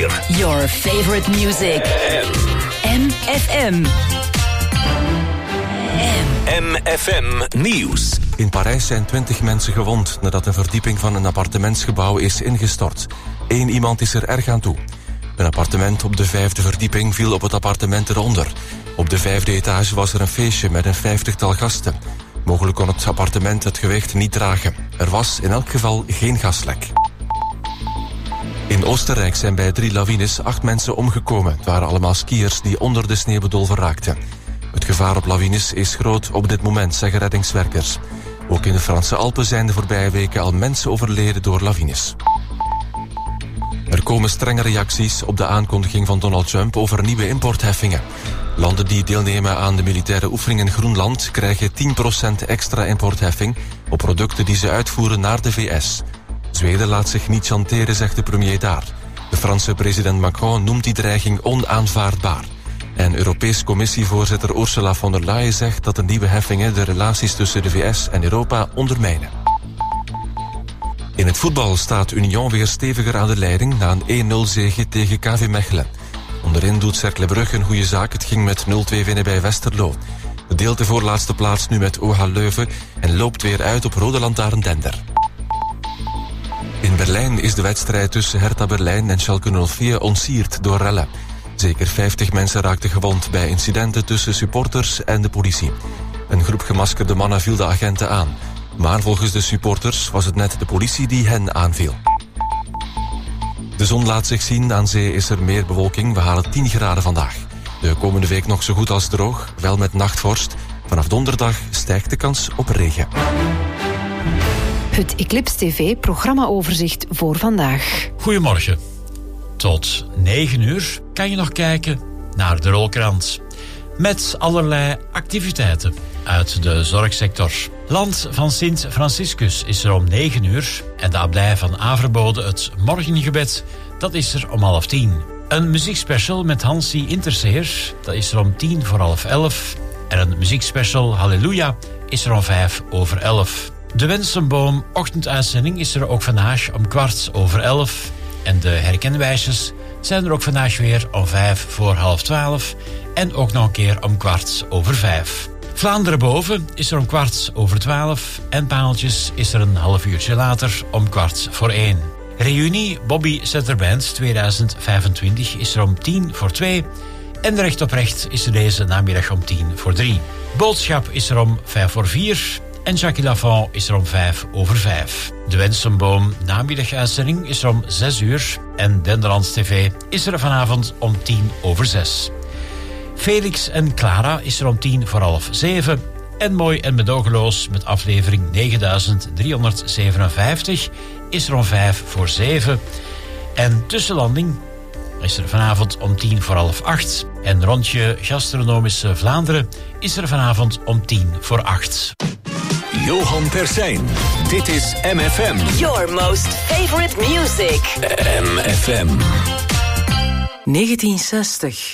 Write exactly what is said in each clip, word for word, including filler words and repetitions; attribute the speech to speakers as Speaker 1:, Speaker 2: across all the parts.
Speaker 1: vier.
Speaker 2: Your favorite music. M F M.
Speaker 1: M F M Nieuws.
Speaker 3: In Parijs zijn twintig mensen gewond nadat een verdieping van een appartementsgebouw is ingestort. Eén iemand is er erg aan toe. Een appartement op de vijfde verdieping viel op het appartement eronder. Op de vijfde etage was er een feestje met een vijftigtal gasten. Mogelijk kon het appartement het gewicht niet dragen. Er was in elk geval geen gaslek. In Oostenrijk zijn bij drie lawines acht mensen omgekomen. Het waren allemaal skiers die onder de sneeuw bedolven raakten. Het gevaar op lawines is groot op dit moment, zeggen reddingswerkers. Ook in de Franse Alpen zijn de voorbije weken al mensen overleden door lawines. Er komen strenge reacties op de aankondiging van Donald Trump over nieuwe importheffingen. Landen die deelnemen aan de militaire oefening in Groenland krijgen tien procent extra importheffing op producten die ze uitvoeren naar de V S. Zweden laat zich niet chanteren, zegt de premier daar. De Franse president Macron noemt die dreiging onaanvaardbaar. En Europees Commissievoorzitter Ursula von der Leyen zegt dat de nieuwe heffingen de relaties tussen de V S en Europa ondermijnen. In het voetbal staat Union weer steviger aan de leiding na een één nul zege tegen K V Mechelen. Onderin doet Cercle Brugge een goede zaak. Het ging met nul twee winnen bij Westerlo. Het deelt de voorlaatste plaats nu met O H Leuven en loopt weer uit op Rode Lantaarn Dender. In Berlijn is de wedstrijd tussen Hertha Berlijn en Schalke nul vier ontsierd door rellen. Zeker vijftig mensen raakten gewond bij incidenten tussen supporters en de politie. Een groep gemaskerde mannen viel de agenten aan. Maar volgens de supporters was het net de politie die hen aanviel. De zon laat zich zien, aan zee is er meer bewolking. We halen tien graden vandaag. De komende week nog zo goed als droog, wel met nachtvorst. Vanaf donderdag stijgt de kans op regen.
Speaker 4: Het Eclipse T V-programmaoverzicht voor vandaag.
Speaker 5: Goedemorgen. Tot negen uur kan je nog kijken naar de Rolkrant. Met allerlei activiteiten uit de zorgsector. Land van Sint Franciscus is er om negen uur. En de abdij van Averbode, het morgengebed, dat is er om half tien. Een muziekspecial met Hansi Interseer, dat is er om tien voor half elf. En een muziekspecial Halleluja is er om vijf over elf. De Wensenboom ochtenduitzending is er ook vandaag om kwart over elf. En de herkenwijsjes zijn er ook vandaag weer om vijf voor half twaalf. En ook nog een keer om kwart over vijf. Vlaanderen boven is er om kwart over twaalf. En Paaltjes is er een half uurtje later om kwart voor één. Reunie Bobby Setterband tweeduizend vijfentwintig is er om tien voor twee. En de Recht op Recht is er deze namiddag om tien voor drie. Boodschap is er om vijf voor vier. En Jackie Lafont is er om vijf over vijf. De Wensenboom namiddaguitzending is er om zes uur. En Denderlands T V is er vanavond om tien over zes. Felix en Clara is er om tien voor half zeven. En Mooi en Medogeloos met aflevering negenduizend driehonderdzevenenvijftig is er om vijf voor zeven. En Tussenlanding is er vanavond om tien voor half acht. En Rondje Gastronomische Vlaanderen is er vanavond om tien voor acht.
Speaker 1: Johan Persijn. Dit is M F M.
Speaker 2: Your most favorite music.
Speaker 1: M F M.
Speaker 2: negentien zestig.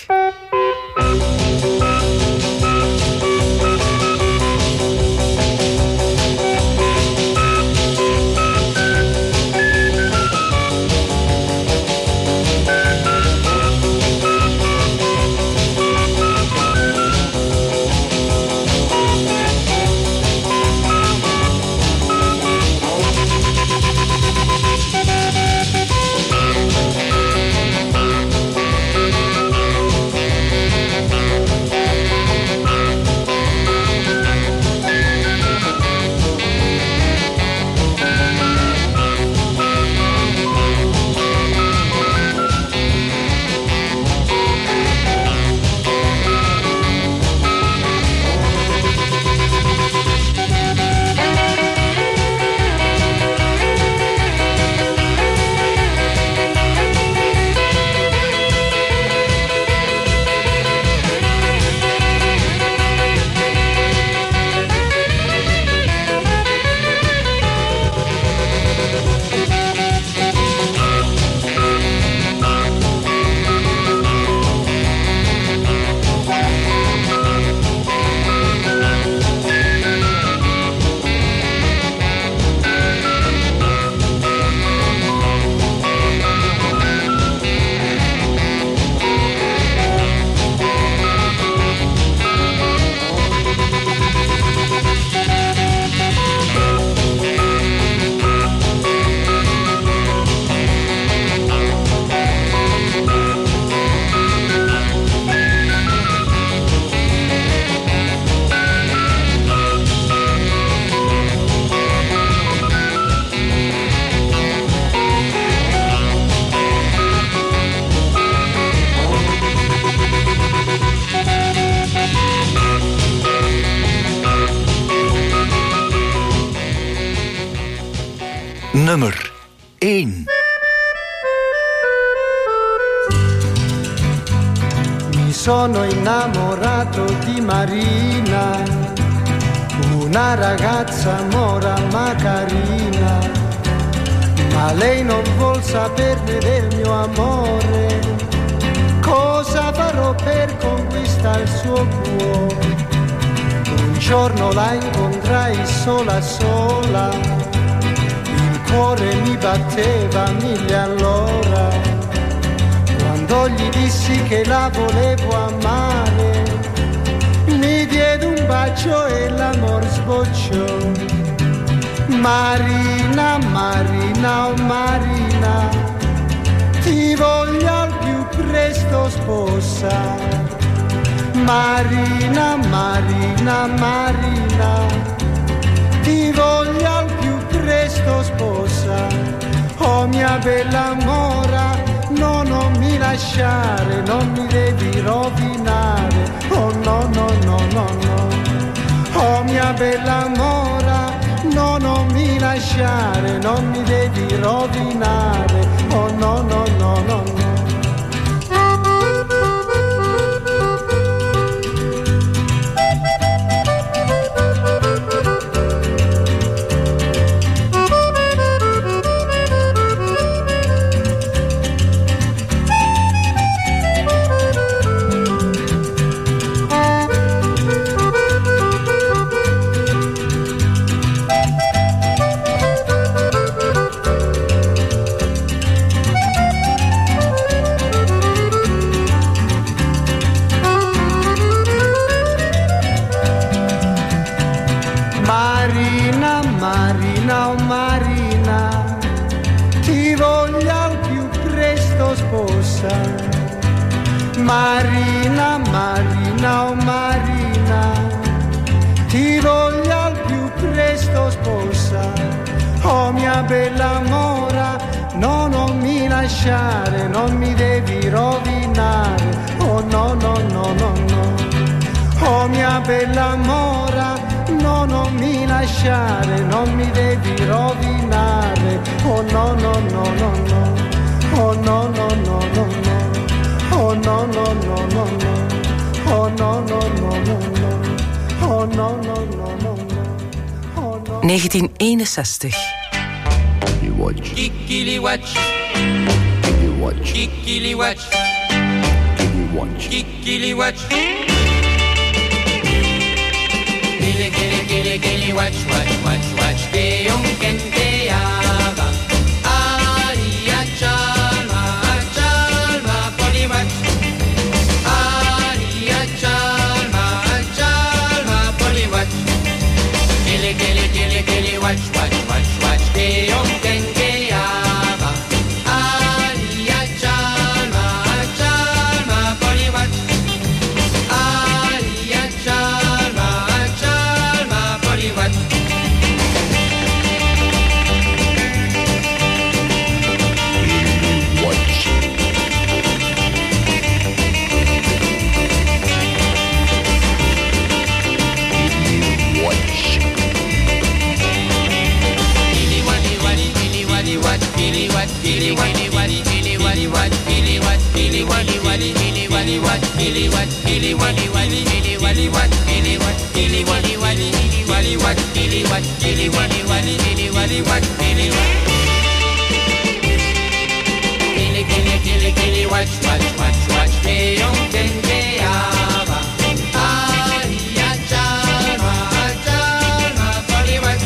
Speaker 1: nummer één.
Speaker 6: Mi sono innamorato di Marina, una ragazza mora ma carina, ma lei non vuol saperne del mio amore. Cosa farò per conquistare il suo cuore? Un giorno la incontrai sola sola, il cuore mi batteva mille all'ora. Quando gli dissi che la volevo amare, mi diede un bacio e l'amor sbocciò. Marina, Marina, oh Marina, ti voglio al più presto sposare. Marina, Marina, Marina, ti voglio al più presto sposare. Oh mia bella mora, no, non mi lasciare, non mi devi rovinare. Oh no, no, no, no, no. Oh mia bella mora, no, non mi lasciare, non mi devi rovinare. Oh no, no, no, no, no. Marina, oh Marina, ti voglio al più presto sposare. Marina, Marina, oh Marina, ti voglio al più presto sposare. Oh mia bella mora, no, non mi lasciare, non mi devi rovinare. Oh no, no, no, no, no. Oh mia bella mora, no, non mi lasciare, non mi devi rovinare. Oh no, no, no, no, no. Oh no, no, no, no, no. Oh no, no, no, no, no. Oh no, no, no, no, no. Oh no, no, no, no, no. Oh no.
Speaker 4: negentien eenenzestig.
Speaker 7: Kikili watch, kikili watch, kikili watch, kikili watch, kikili watch. Kili kili kili kili watch watch watch watch. Ke un kente ava. Aria chalma chalma poli watch. Aria chalma chalma poli watch. Kili kili kili kili watch watch watch watch. Ke un kente ava. Aria chalma chalma poli watch. Aria chalma chalma poli watch. Kili wali wali kili wali wali kili wali kili wali wali kili wali wali kili wali kili wali wali kili wali wali kili wali kili wali wali kili wali wali kili wali kili wali wali kili wali wali kili kili kili kili kili watch watch watch watch ke on kenge ava aria chalma chalma poli watch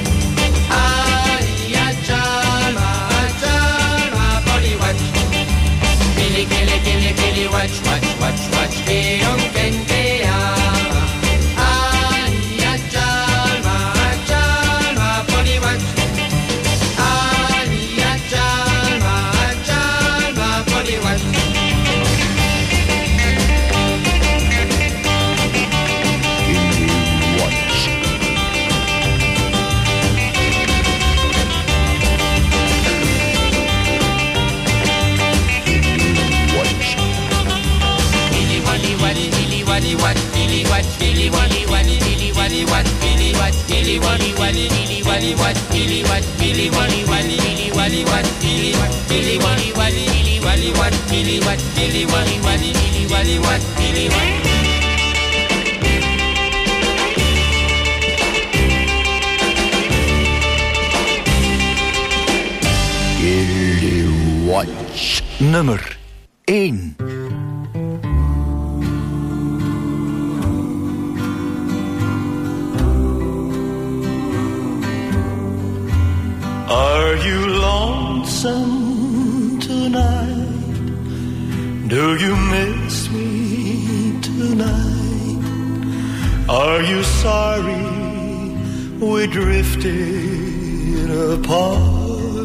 Speaker 7: aria chalma Kili kili kili kili watch watch watch watch ke on kente ava aria chalma chalma poli watch what, Billy Wally Wally, Billy Wally what, Billy what, Billy Wally Wally, Billy Wally what, Billy what, Billy Wally Wally, Billy Wally what, Billy what.
Speaker 8: Billy Watch nummer één.
Speaker 6: Are you lonesome tonight? Do you miss me tonight? Are you sorry we drifted apart?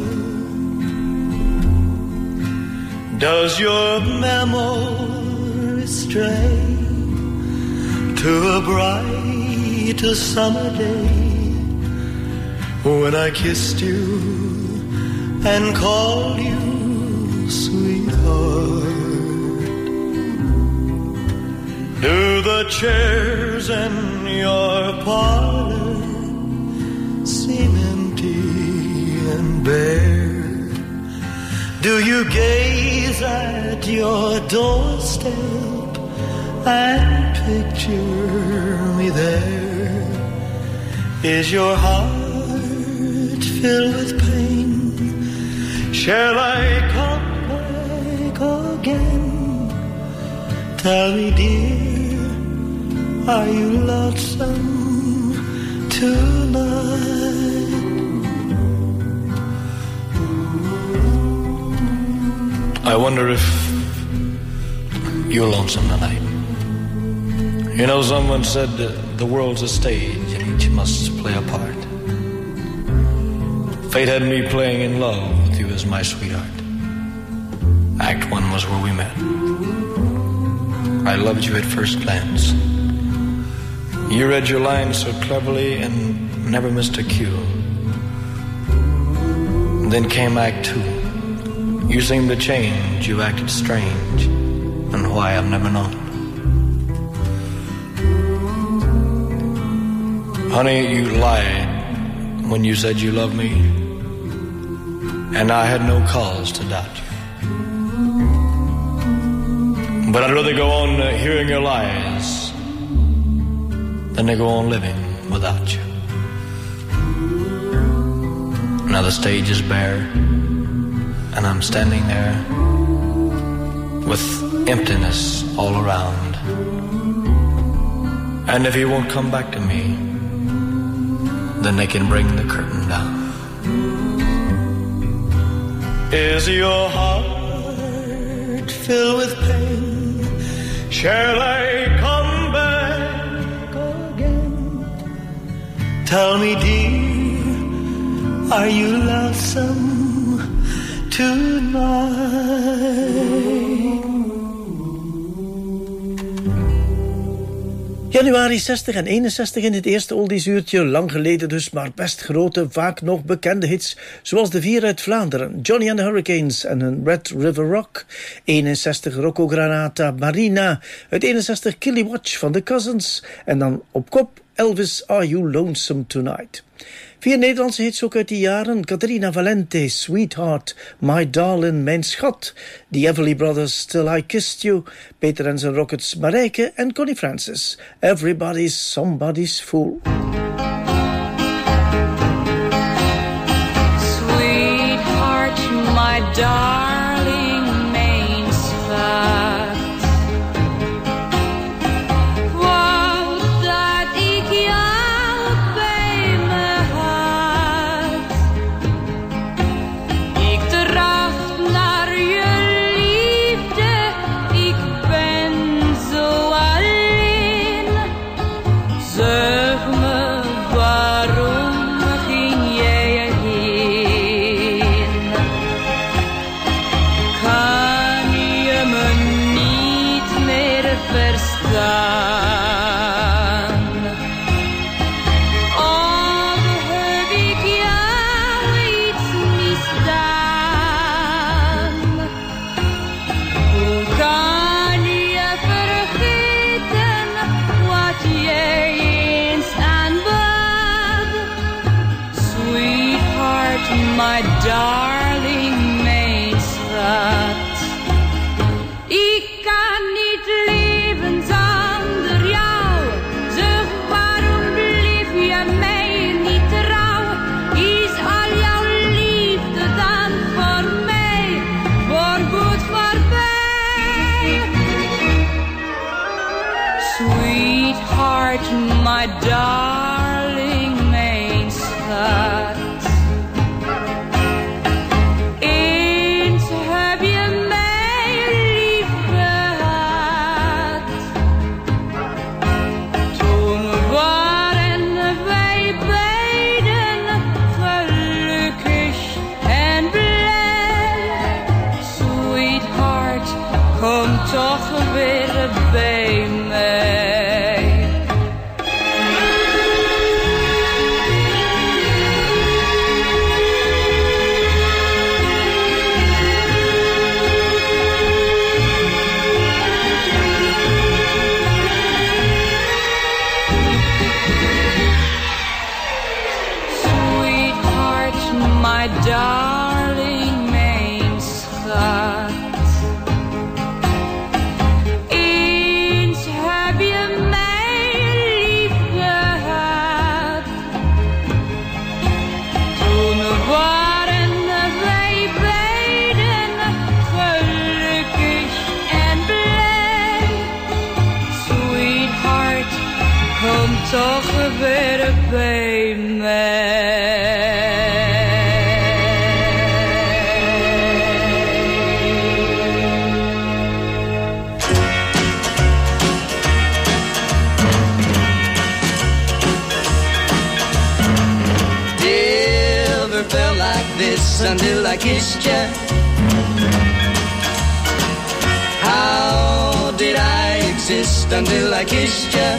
Speaker 6: Does your memory stray to a bright summer day when I kissed you and called you sweetheart? Do the chairs in your parlor seem empty and bare? Do you gaze at your doorstep and picture me there? Is your heart filled with pain? Shall I come back again? Tell me, dear, are you lonesome tonight? I wonder if you're lonesome tonight. You know, someone said uh, the world's a stage and each must play a part. Fate had me playing in love with you as my sweetheart. Act one was where we met. I loved you at first glance. You read your lines so cleverly and never missed a cue. Then came Act two. You seemed to change, you acted strange, and why I've never known. Honey, you lied when you said you loved me, and I had no cause to doubt you. But I'd rather go on uh, hearing your lies than to go on living without you. Now the stage is bare, and I'm standing there with emptiness all around. And if you won't come back to me, then they can bring the curtain down. Is your heart filled with pain? Shall I come back again? Tell me, dear, are you lonesome tonight?
Speaker 9: Januari zestig en eenenzestig in het eerste oldiesuurtje, lang geleden dus, maar best grote, vaak nog bekende hits, zoals de vier uit Vlaanderen, Johnny and the Hurricanes en hun Red River Rock. eenenzestig Rocco Granata, Marina, uit eenenzestig Killy Watch van The Cousins en dan op kop Elvis, Are You Lonesome Tonight. Vier Nederlandse hits ook uit die jaren. Caterina Valente, Sweetheart, My Darling, Mijn Schat. The Everly Brothers, Till I Kissed You. Peter en zijn Rockets, Marijke en Connie Francis. Everybody's Somebody's Fool.
Speaker 10: Sweetheart, my darling, mijn schat. Zeg me my darling, mijn schat. Ik kan niet leven zonder jou. Zeg, waarom bleef je mij niet trouw? Is al jouw liefde dan voor mij voorgoed voorbij? Sweetheart, my darling, mijn schat. Eens heb je mij lief gehad. Toen waren wij beiden gelukkig en blij. Sweetheart, kom toch weer bij mij. My darling, mijn schat. Eens heb je mij lief gehad. Toen waren wij beiden gelukkig en blij. Sweetheart, kom toch weer bij mij.
Speaker 11: Until I kissed you. How did I exist until I kissed you?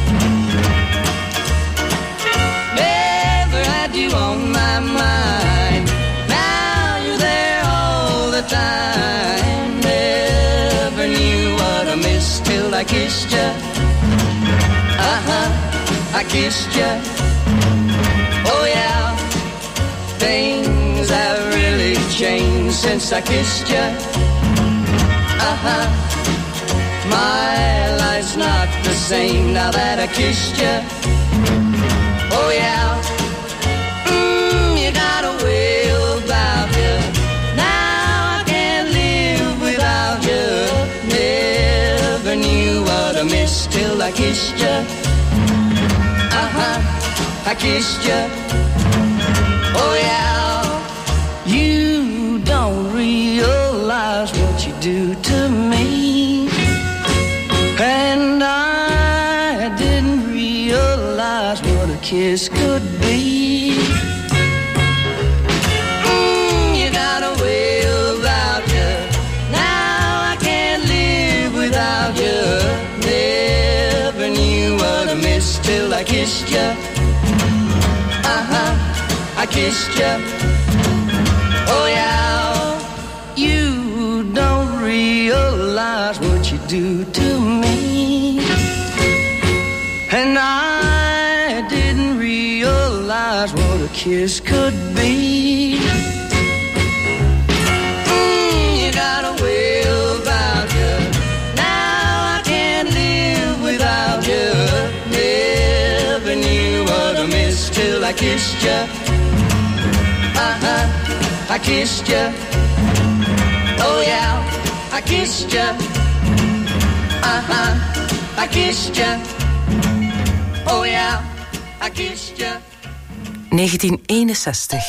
Speaker 11: Never had you on my mind. Now you're there all the time. Never knew what I missed till I kissed you. Uh-huh, I kissed you. Oh yeah, things have really changed since I kissed you. Uh-huh. My life's not the same now that I kissed you. Oh yeah. Mm, you got a way about you. Now I can't live without you. Never knew what I missed till I kissed you. Uh-huh. I kissed you. Oh yeah. You don't realize what you do to me. And I didn't realize what a kiss could be. Mm, you got a way about you. Now I can't live without you. Never knew what I missed till I kissed you. Uh-huh. I kissed you. Oh yeah, you don't realize what you do to me. And I didn't realize what a kiss could be. Mm, you got a way about you. Now I can't live without you. Never knew what I missed till I kissed you. Uh-huh, I kissed you. Oh yeah, I kissed you. Uh-huh, I kissed you. Oh yeah, I kissed you.
Speaker 2: negentien eenenzestig.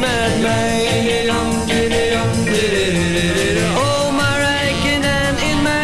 Speaker 11: Oh, maar rijken en in mijn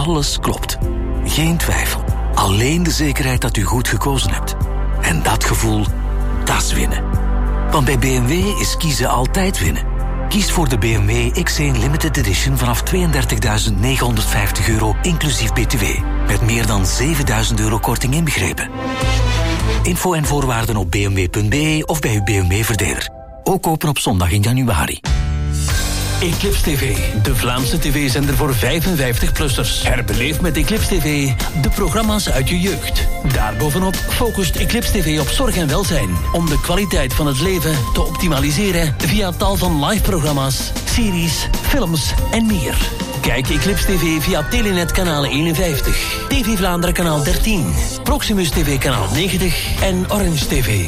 Speaker 8: alles klopt. Geen twijfel. Alleen de zekerheid dat u goed gekozen hebt. En dat gevoel, dat is winnen. Want bij B M W is kiezen altijd winnen. Kies voor de B M W X één Limited Edition vanaf tweeëndertigduizend negenhonderdvijftig euro inclusief B T W. Met meer dan zevenduizend euro korting inbegrepen. Info en voorwaarden op b m w punt b e of bij uw B M W-verdeler. Ook open op zondag in januari. Eclipse T V, de Vlaamse tv-zender voor vijfenvijftig-plussers. Herbeleef met Eclipse T V de programma's uit je jeugd. Daarbovenop focust Eclipse T V op zorg en welzijn, om de kwaliteit van het leven te optimaliseren via tal van live-programma's, series, films en meer. Kijk Eclipse T V via Telenet kanaal eenenvijftig, T V Vlaanderen kanaal dertien, Proximus T V kanaal negentig en Orange T V.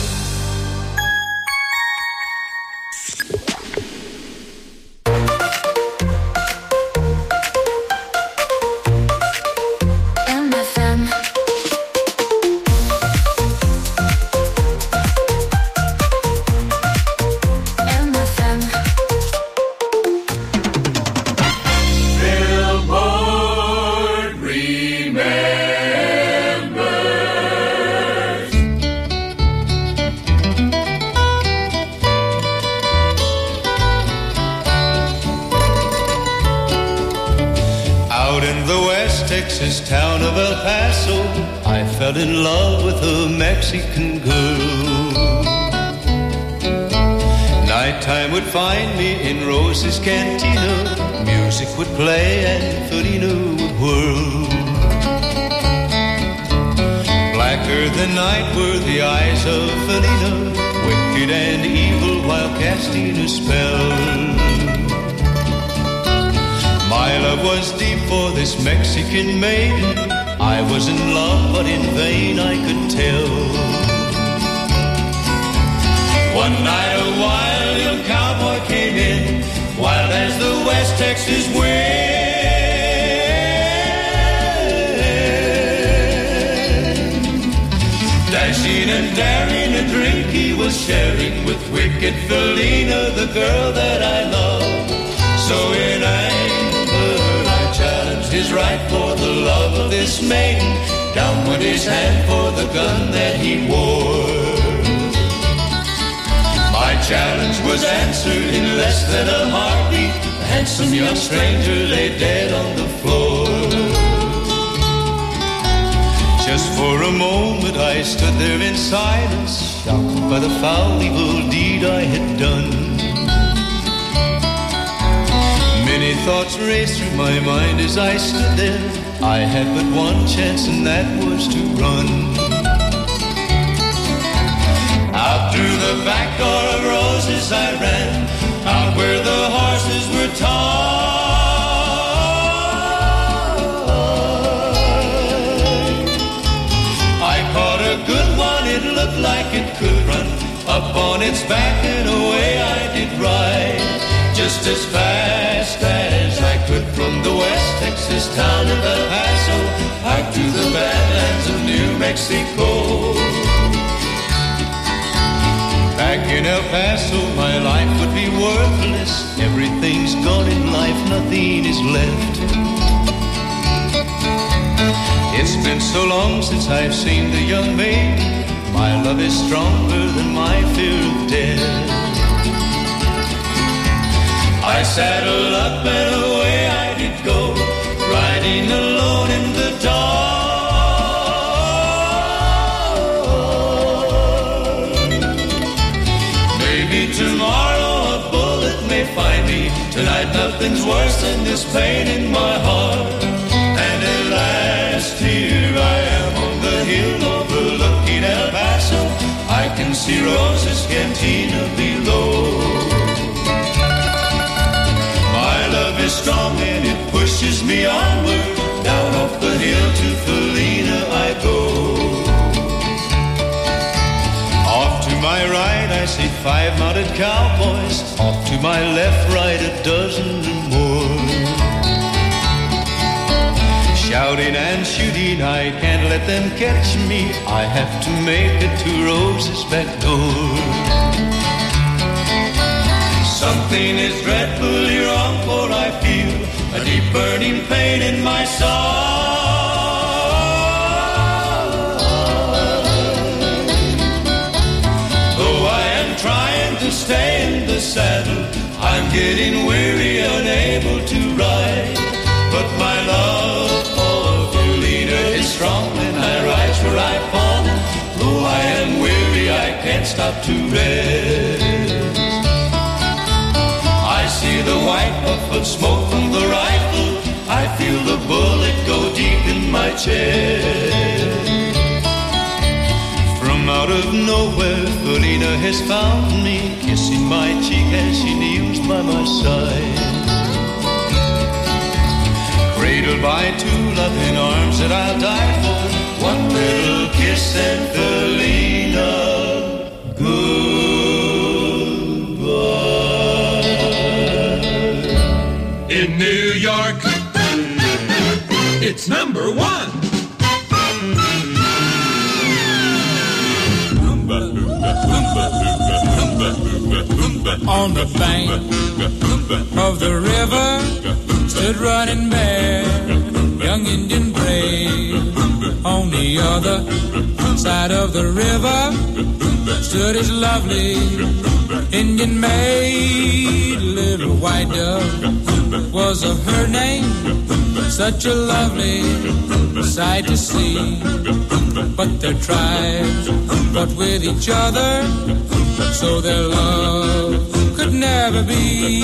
Speaker 12: In love with a Mexican girl. Nighttime would find me in Rose's cantina. Music would play and Felina would whirl. Blacker than night were the eyes of Felina, wicked and evil while casting a spell. My love was deep for this Mexican maiden. I was in love, but in vain I could tell. One night a wild young cowboy came in, wild as the West Texas wind. Dashing and daring, a drink he was sharing with wicked Felina, the girl that I love. So in anger I challenged his right for the love of this maiden. Down went his hand for the gun that he wore. My challenge was answered in less than a heartbeat. The handsome young stranger lay dead on the floor. Just for a moment I stood there in silence, shocked by the foul evil deed I had done. Many thoughts raced through my mind as I stood there. I had but one chance and that was to run. Out through the back door of Roses I ran, out where the horses were tied. I caught a good one, it looked like it could run. Up on its back and away I did ride, just as fast as I could from the West Texas town of El Paso out to the badlands of New Mexico. Back in El Paso my life would be worthless. Everything's gone in life, nothing is left. It's been so long since I've seen the young maid. My love is stronger than my fear of death. I saddled up and away I did go, riding alone in the dark. Maybe tomorrow a bullet may find me. Tonight nothing's worse than this pain in my heart. And at last here I am on the hill overlooking El Paso. I can see Rose's cantina below. Love is strong and it pushes me onward. Down off the hill to Felina I go. Off to my right I see five mounted cowboys. Off to my left, right, a dozen or more. Shouting and shooting, I can't let them catch me. I have to make it to Rose's back door. Something is dreadfully wrong, for I feel a deep deep burning pain in my soul. Though I am trying to stay in the saddle, I'm getting weary, unable to ride. But my love for Felina is strong, and I rise where I fall. Though I am weary, I can't stop to rest. I see the white puff of smoke from the rifle. I feel the bullet go deep in my chest. From out of nowhere, Felina has found me, kissing my cheek as she kneels by my side. Cradled by two loving arms that I'll die for. One little kiss and Felina, goodbye.
Speaker 13: In New York, it's number one.
Speaker 14: On the bank of the river stood Running Bear, young Indian brave. On the other side of the river stood his lovely Indian maid. Little white dove was of her name, such a lovely sight to see. But their tribes fought with each other, so their love could never be.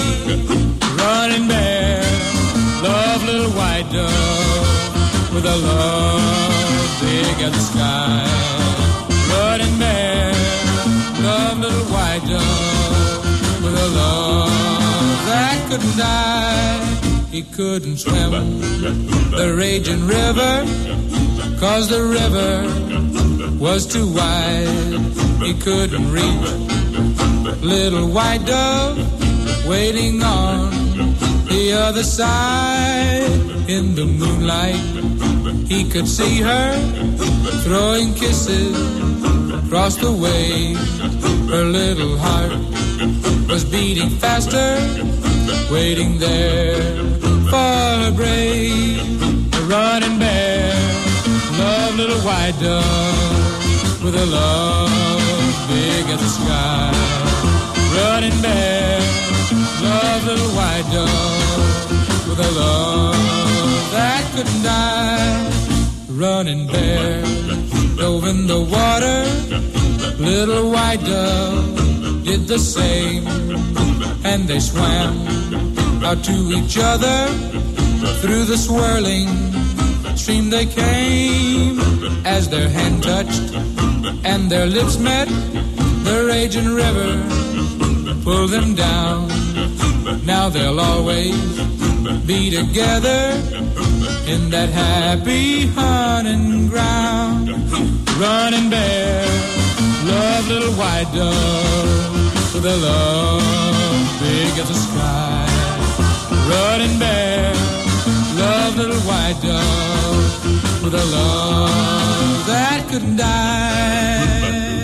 Speaker 14: Running Bear loved little white dove with a love big as the sky. Running Bear loved little white dove with a love that couldn't die. He couldn't swim the raging river, 'cause the river was too wide. He couldn't reach little white dove waiting on the other side. In the moonlight he could see her throwing kisses across the waves. Her little heart was beating faster, waiting there for her brave. The Running Bear loved little white dove with a love big as the sky. Running Bear loved little white dove with a love that couldn't die. Running Bear dove in the water, little white dove did the same, and they swam out to each other. Through the swirling stream they came. As their hand touched and their lips met, the raging river pulled them down. Now they'll always be together in that happy hunting ground. Running Bear loved little white dove with a love big as the sky. Running Bear loved little white dove with a love that couldn't die.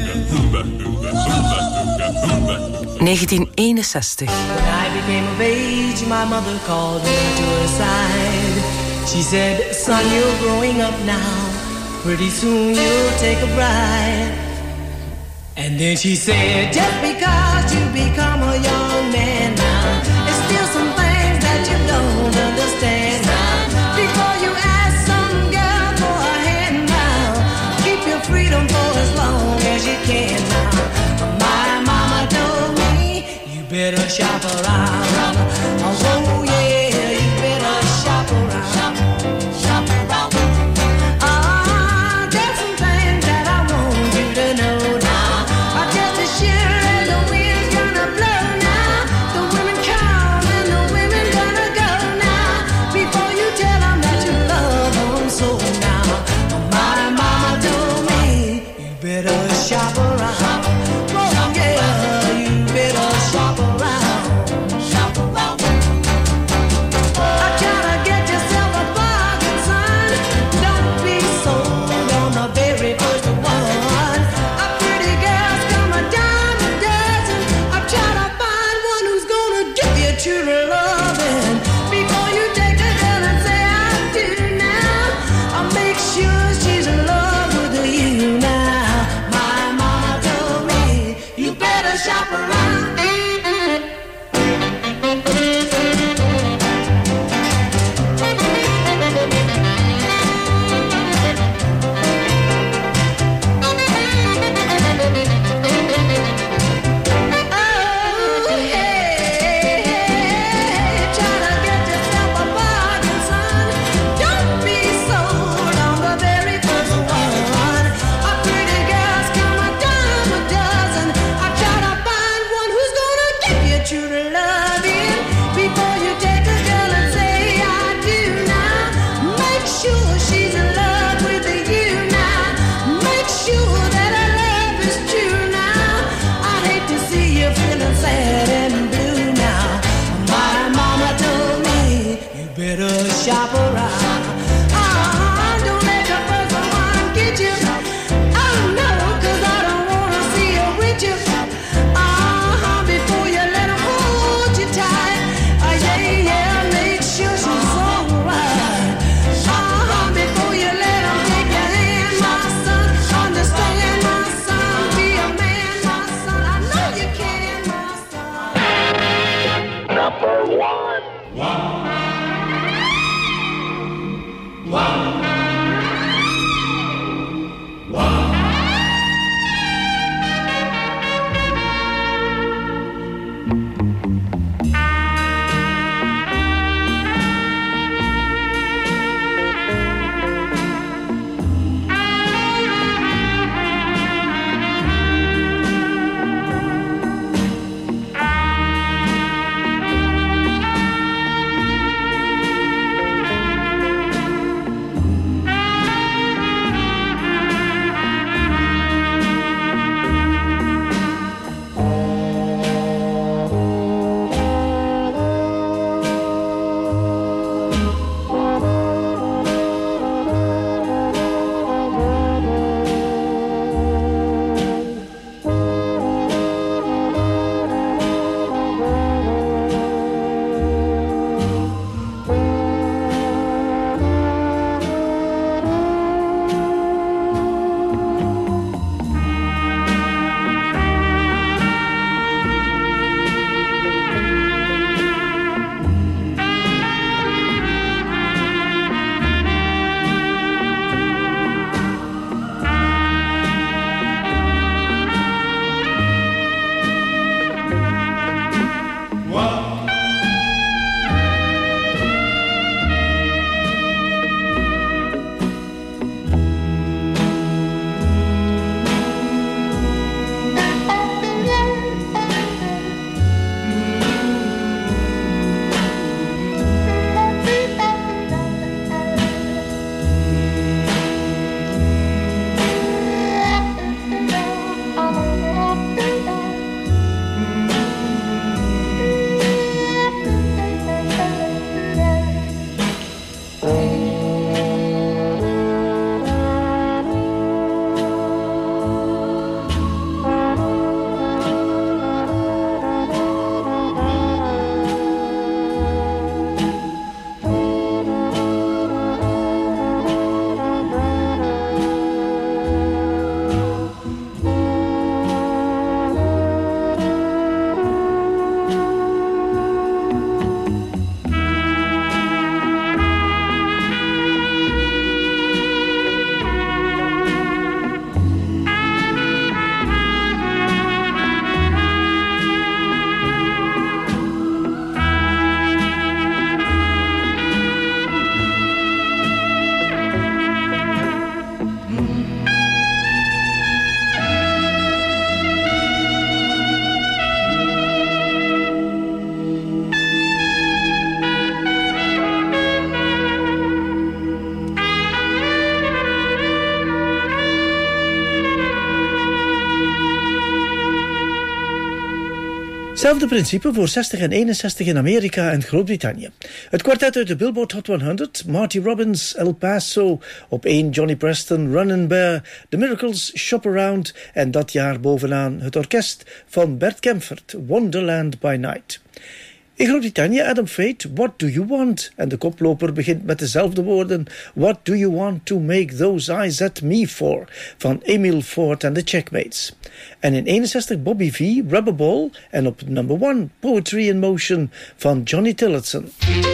Speaker 2: negentien eenenzestig.
Speaker 11: When I became of age, my mother called me to her side. She said, son, you're growing up now. Pretty soon you'll take a bride. And then she said, just because you become a young man now, there's still some things that you don't understand now. Before you ask some girl for a hand now, keep your freedom for as long as you can now. My mama told me, you better shop around. Oh yeah, you better shop around. Shop around. Ah, there's some things that I want you to know now. I just as sure as the wind's gonna blow now, the women come and the women gonna go now. Before you tell them that you love them so now. My mama told me, you better shop around. Oh yeah, you better shop around.
Speaker 9: Hetzelfde principe voor zestig en eenenzestig in Amerika en Groot-Brittannië. Het kwartet uit de Billboard Hot honderd, Marty Robbins, El Paso, op één Johnny Preston, Runnin' Bear, The Miracles, Shop Around en dat jaar bovenaan het orkest van Bert Kempfert, Wonderland by Night. In Groot-Brittannië Adam Fate, What Do You Want? En de koploper begint met dezelfde woorden, What Do You Want To Make Those Eyes At Me For? Van Emil Ford en de Checkmates. En in eenenzestig Bobby V, Rubber Ball en op number one Poetry in Motion van Johnny Tillotson.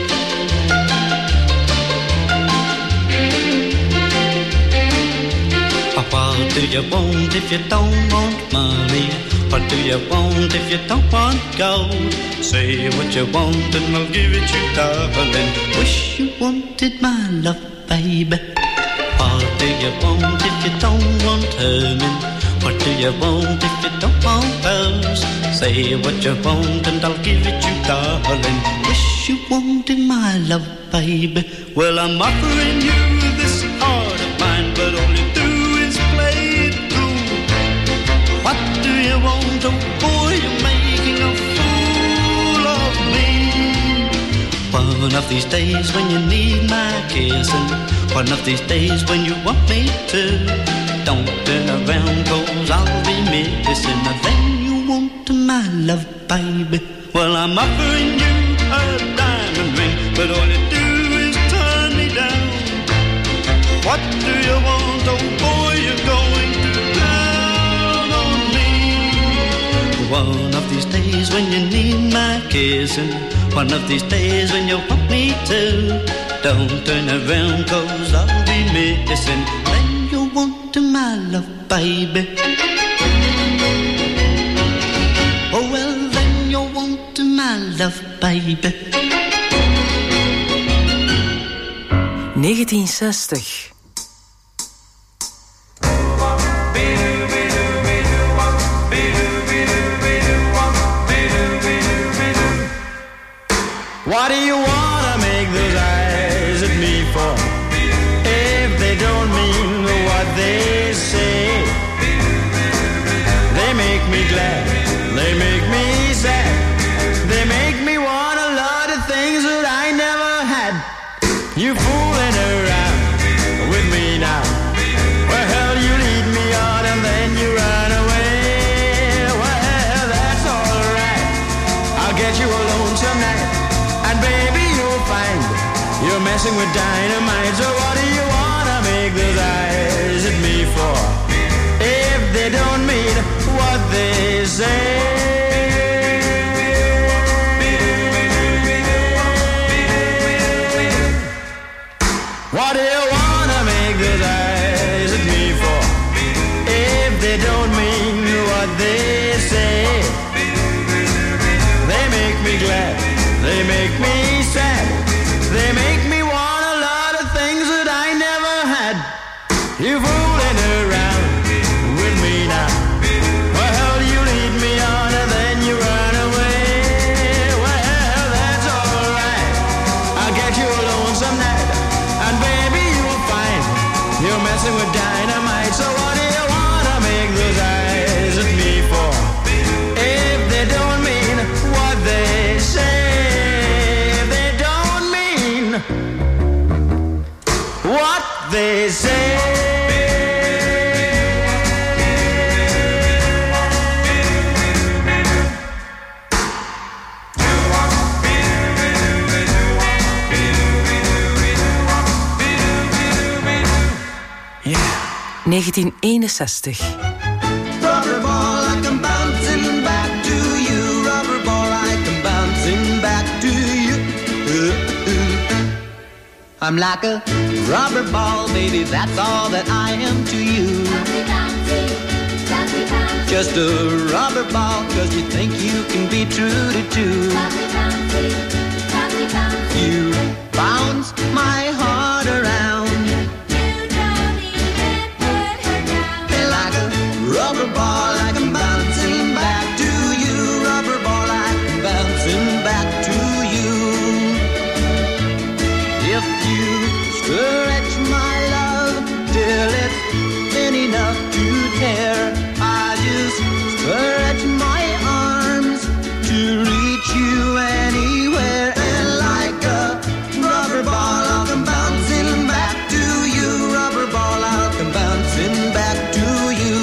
Speaker 15: What do you want if you don't want money? What do you want if you don't want gold? Say what you want and I'll give it you, darling. Wish you wanted my love, baby. What do you want if you don't want Herman? What do you want if you don't want Bells? Say what you want and I'll give it you, darling. Wish you wanted my love, baby. Well, I'm offering you this heart of mine, but all you do is play it through. What do you want, oh boy, you're making a fool of me. One of these days when you need my kissing, one of these days when you want me to, don't turn around cause I'll be missing. Then you want my love, baby. Well, I'm offering you a diamond ring, but all you do is turn me down. What do you want, oh boy, you're going to down on me. One of these days when you need my kissing, One of these days when you want me to, don't turn around, cause I'll be missing. Then you want to my love, baby. Oh well, then you want to my love, baby.
Speaker 2: negentien zestig.
Speaker 6: What do you wanna make those eyes at me for? If they don't mean what they say. They make me glad, they make me sad. They make me want a lot of things that I never had. You fooling around with me now. Well, hell, you lead me on and then you run away. Well, that's alright, I'll get you alone tonight. And baby, you'll find you're messing with dynamite. So what do you wanna make those eyes at me for? If they don't mean what they say. What do you wanna make those eyes at me for? If they don't mean what they say. They make me glad, they make me sad. They make me want a lot of things that I never had. You fooling around with me now. Well, you lead me on and then you run away. Well, that's alright, I'll get you alone some night. And baby, you'll find you're messing with dynamite. So what do you wanna make those eyes at me for? If they don't mean what they say. What they say.
Speaker 2: Yeah. negentien eenenzestig.
Speaker 11: Rubber ball, I come bouncing back to you. Rubber ball, I come bouncing back to you. Uh, uh. I'm like a rubber ball, baby, that's all that I am to you. Just a rubber ball, cause you think you can be true to two. You bounce my heart around. Like a rubber ball, I come bouncing back to you. Rubber ball, I come bouncing back to you. If you stretch my love till it's thin enough to tear, I just stretch my arms to reach you anywhere. And like a rubber ball, I'll come bouncing back to you. Rubber ball, I'll come bouncing back to you.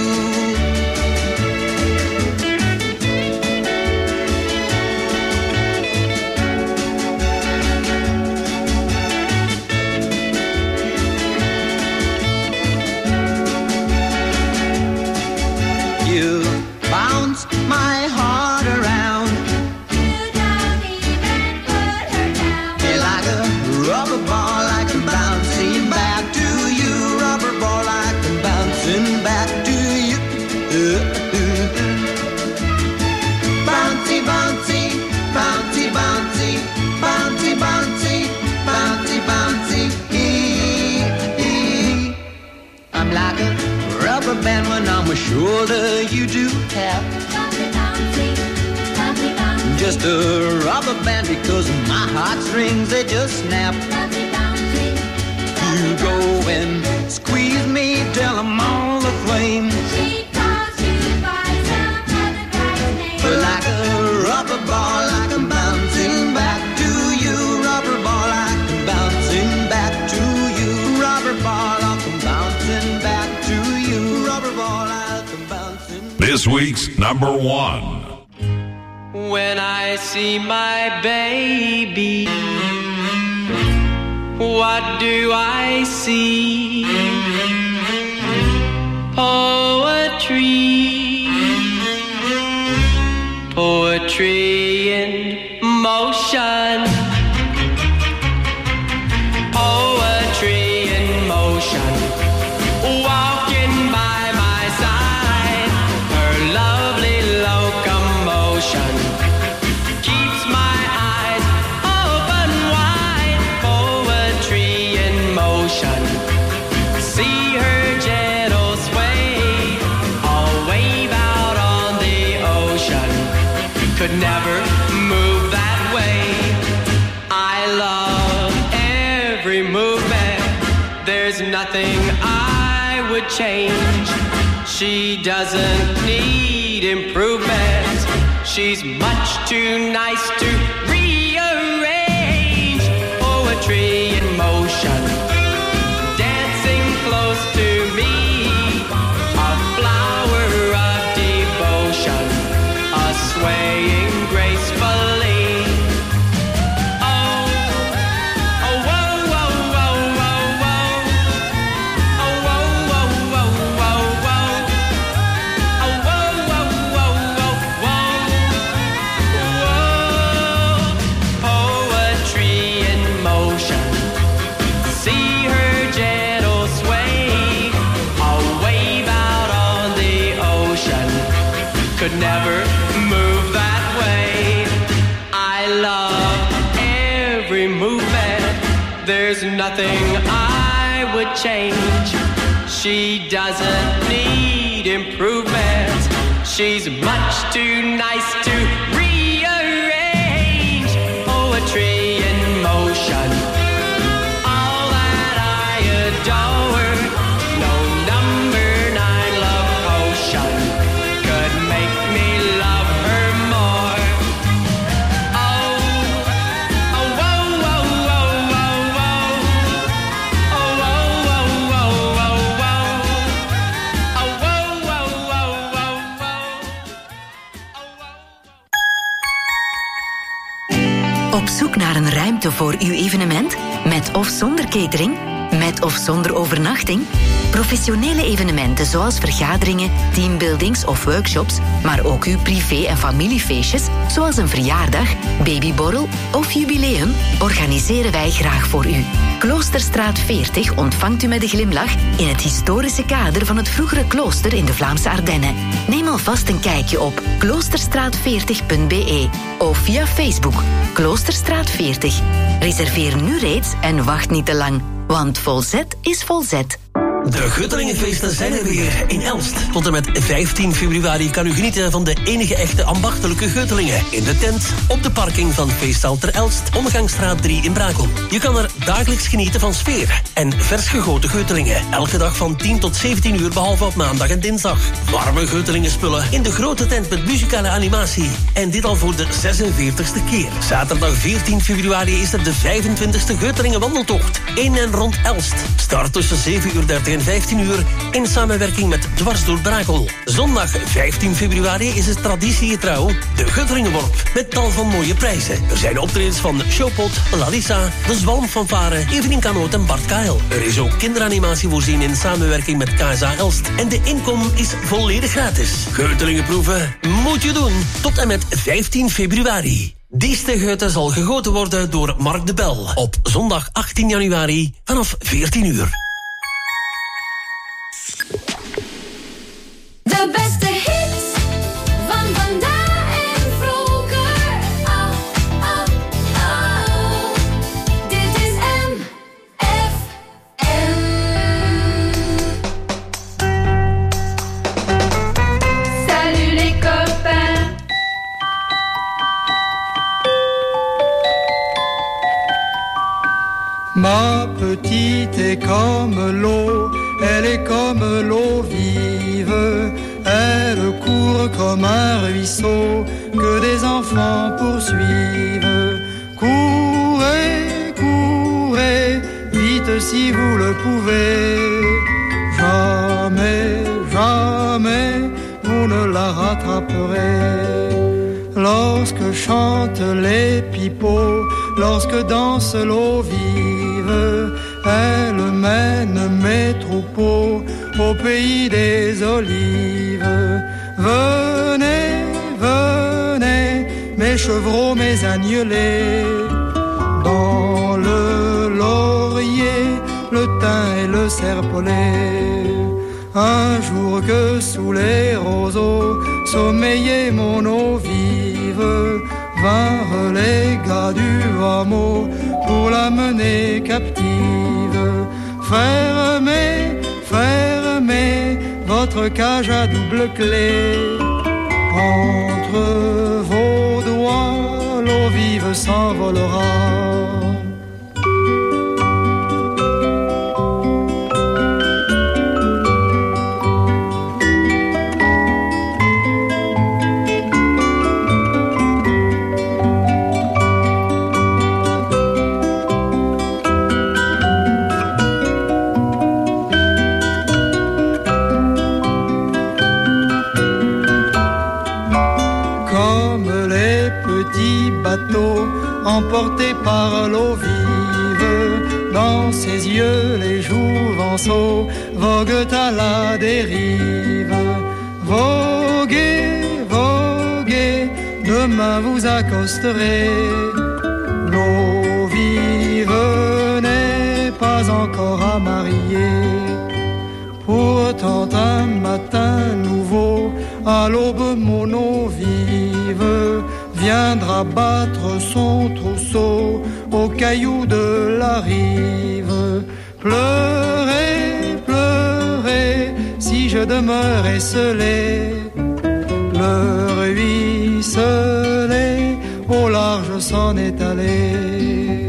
Speaker 11: You bounce my heart around. You don't even put her down. Like a rubber ball, I come bouncing back to you. Rubber ball, I come bouncing back to you. Uh, uh, uh. Bouncy, bouncy, bouncy, bouncy, bouncy, bouncy, bouncy, bouncy. Ee, ee. I'm like a rubber band when on my shoulder you do tap. Just a rubber band because my heartstrings they just snap. You go and squeeze me till I'm all aflame. But like a rubber ball, I come bouncing back to you. Rubber ball, I come bouncing back to you. Rubber ball, I come bouncing back to you. Rubber ball, I come bouncing.
Speaker 13: This week's number one.
Speaker 16: When I see my baby, what do I see? Poetry, poetry in motion. motion. Poetry in motion. Walking by my side. Her lovely locomotion keeps my eyes open wide. Poetry in motion. See her gentle sway. I'll wave out on the ocean. Could never move that way. I love every movement. There's nothing I would change. She doesn't need improvement. She's much too nice to rearrange. Poetry in motion, dancing close to me. A flower of devotion, a swaying gracefully. Oh, oh, whoa, whoa, whoa, whoa, whoa. Oh, whoa, whoa, whoa, whoa, whoa. Oh, whoa, whoa, whoa, whoa, whoa. Poetry in motion. See her gentle sway. I'll wave out on the ocean. Could never move that way. I love every movement. There's nothing I would change. She doesn't need improvement. She's much too nice to rearrange. Poetry in motion. All that I adore. No number nine love potion could make me love her more. Oh, oh, whoa, whoa, whoa, whoa, whoa. Oh, whoa, whoa, whoa, whoa, whoa. Oh, whoa, whoa, whoa, whoa, whoa.
Speaker 2: Op zoek naar een ruimte voor uw evenement? Met of zonder catering? Met of zonder overnachting? Professionele evenementen zoals vergaderingen, teambuildings of workshops, maar ook uw privé- en familiefeestjes, zoals een verjaardag, babyborrel of jubileum, organiseren wij graag voor u. Kloosterstraat veertig ontvangt u met een glimlach in het historische kader van het vroegere klooster in de Vlaamse Ardennen. Neem alvast een kijkje op kloosterstraat veertig punt b e of via Facebook Kloosterstraat veertig. Reserveer nu reeds en wacht niet te lang, want volzet is volzet.
Speaker 17: De Guttelingenfeesten zijn er weer in Elst. Tot en met vijftien februari kan u genieten van de enige echte ambachtelijke Guttelingen. In de tent, op de parking van Feestzaal ter Elst, Omgangsstraat drie in Brakel. Je kan er dagelijks genieten van sfeer en vers gegoten Guttelingen. Elke dag van tien tot zeventien uur, behalve op maandag en dinsdag. Warme Guttelingen spullen in de grote tent met muzikale animatie. En dit al voor de zesenveertigste keer. Zaterdag veertien februari is er de vijfentwintigste Guttelingen wandeltocht. In en rond Elst. Start tussen zeven uur dertig en vijftien uur in samenwerking met Dwars door Brakel. Zondag vijftien februari is het traditiegetrouw de Guttelingenworp met tal van mooie prijzen. Er zijn optredens van Showpot, Lalissa, de Zwalmfanfare, Evelien Kanoot en Bart Kael. Er is ook kinderanimatie voorzien in samenwerking met K S A Elst. En de inkom is volledig gratis. Guttelingenproeven moet je doen tot en met vijftien februari. Dieste Geuten zal gegoten worden door Mark de Bel op zondag achttien januari vanaf veertien uur.
Speaker 10: De beste hits van vandaag en vroeger. Oh, oh, oh. Dit is M F M. Salut les copains.
Speaker 6: Ma petite est comme l'eau, elle est comme l'eau vive. Elle court comme un ruisseau que des enfants poursuivent. Courez, courez, vite si vous le pouvez. Jamais, jamais, vous ne la rattraperez. Lorsque chantent les pipeaux, lorsque danse l'eau vive, elle mène mes troupeaux au pays des olives. Venez, venez, mes mes chevreaux, mes agnelés. Dans le laurier, le thym et le serpolet. Un jour que sous les roseaux sommeillait mon eau vive, vinrent les gars du hameau pour la mener captive. Fermez, fermez votre cage à double clé. Entre vos doigts, l'eau vive s'envolera. Emporté par l'eau vive, dans ses yeux les jouvenceaux voguent à la dérive. Voguez, voguez, demain vous accosterez. L'eau vive n'est pas encore à marier. Pourtant un matin nouveau, à l'aube mon eau vive viendra battre son trousseau aux cailloux de la rive. Pleurez, pleurez, si je demeure esselé. Le ruisselet au large s'en est allé.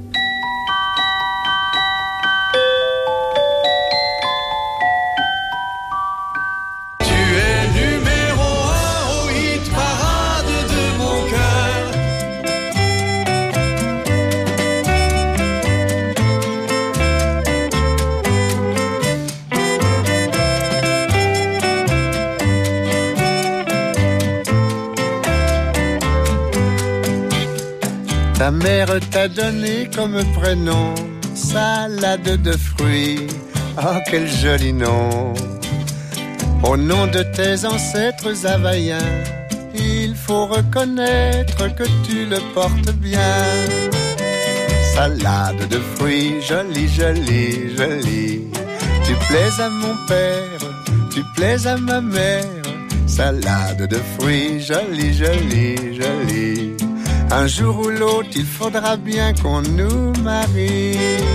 Speaker 18: Ta mère t'a donné comme prénom salade de fruits. Oh, quel joli nom! Au nom de tes ancêtres havaïens, il faut reconnaître que tu le portes bien. Salade de fruits, jolie, jolie, jolie. Tu plais à mon père, tu plais à ma mère. Salade de fruits, jolie, jolie, jolie. Un jour ou l'autre, il faudra bien qu'on nous marie.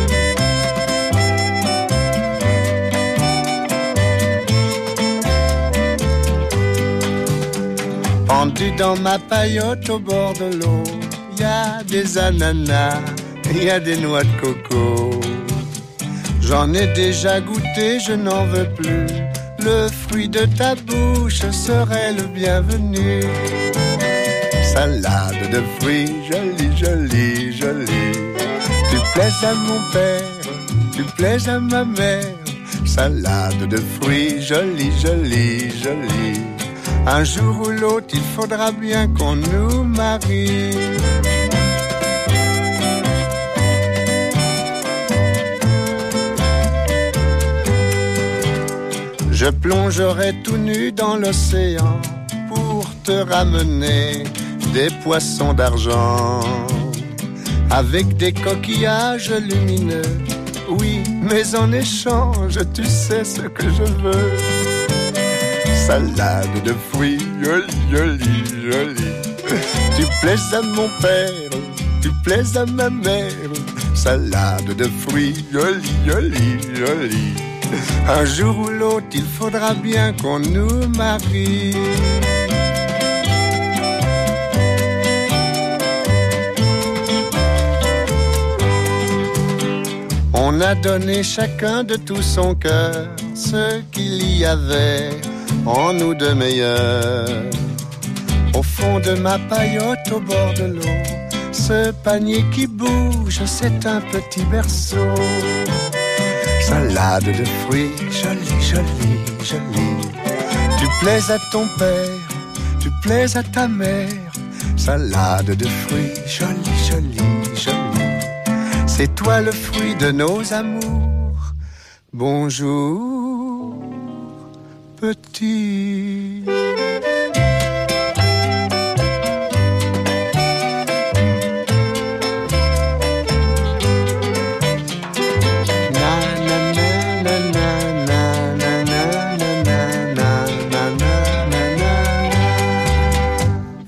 Speaker 18: Pendu dans ma paillote au bord de l'eau, y a des ananas, y a des noix de coco. J'en ai déjà goûté, je n'en veux plus. Le fruit de ta bouche serait le bienvenu. Salade de fruits, jolie, jolie, jolie. Tu plais à mon père, tu plais à ma mère. Salade de fruits, jolie, jolie, jolie. Un jour ou l'autre, il faudra bien qu'on nous marie. Je plongerai tout nu dans l'océan pour te ramener des poissons d'argent avec des coquillages lumineux. Oui, mais en échange, tu sais ce que je veux. Salade de fruits, jolie, jolie, jolie. Tu plais à mon père, tu plais à ma mère. Salade de fruits, jolie, jolie, jolie. Un jour ou l'autre, il faudra bien qu'on nous marie. On a donné chacun de tout son cœur ce qu'il y avait en nous de meilleur. Au fond de ma paillote au bord de l'eau, ce panier qui bouge, c'est un petit berceau. Salade de fruits, jolie, jolie, jolie. Tu plais à ton père, tu plais à ta mère. Salade de fruits, jolie, jolie, jolie. C'est toi le fruit de nos amours. Bonjour, petit.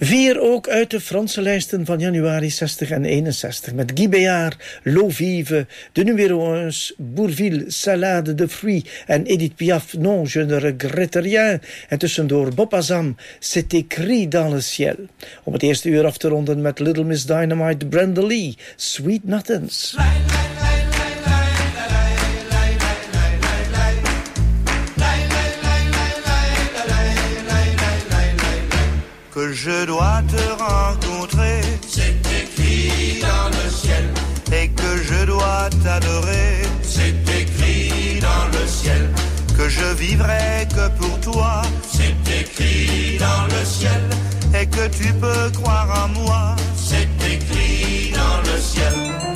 Speaker 9: Vier ook uit de Franse lijsten van januari zestig en eenenzestig. Met Guy Béard, L'eau vive, de numero één, Bourvil, Salade de fruits en Edith Piaf, Non, je ne regrette rien. En tussendoor Bob Azam, C'est écrit dans le ciel. Om het eerste uur af te ronden met Little Miss Dynamite, Brenda Lee, Sweet Nothings.
Speaker 19: Que je dois te rencontrer, c'est écrit dans le ciel. Et que je dois t'adorer, c'est écrit dans le ciel. Que je vivrai que pour toi, c'est écrit dans le ciel. Et que tu peux croire en moi, c'est écrit dans le ciel.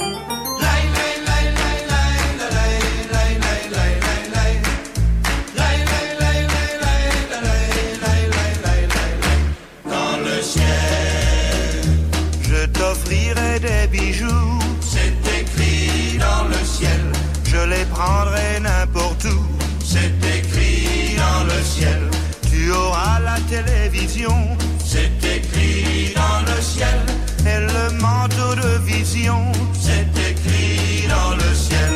Speaker 19: J'offrirai des bijoux, c'est écrit dans le ciel. Je les prendrai n'importe où, c'est écrit dans le ciel. Tu auras la télévision, c'est écrit dans le ciel. Et le manteau de vision, c'est écrit dans le ciel.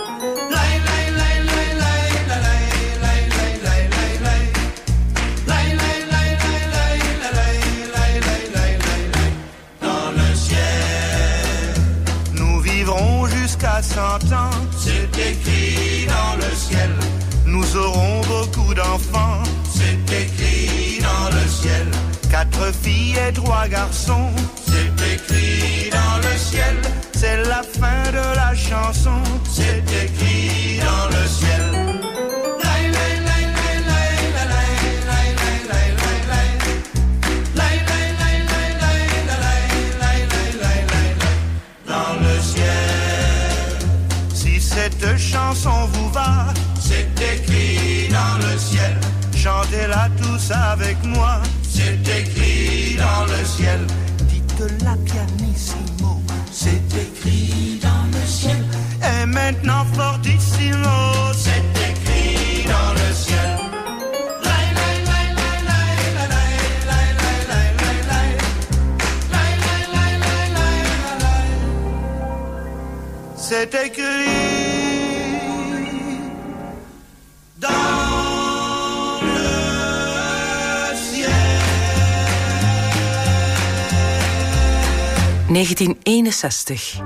Speaker 19: Jusqu'à cent ans, c'est écrit dans le ciel. Nous aurons beaucoup d'enfants, c'est écrit dans le ciel. Quatre filles et trois garçons, c'est écrit dans le ciel. C'est la fin de la chanson, c'est écrit dans le ciel. Cette chanson vous va, c'est écrit dans le ciel. Chantez-la tous avec moi, c'est écrit dans le ciel. Dites-la pianissimo, c'est écrit dans le ciel. Et maintenant fortissimo, c'est écrit dans le ciel. C'est écrit dans le ciel.
Speaker 20: negentien eenenzestig.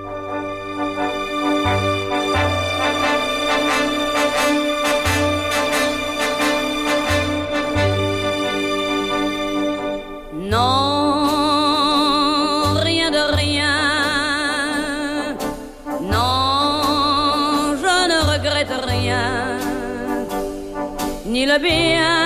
Speaker 10: Non, rien de rien. Non, je ne regrette rien. Ni le bien,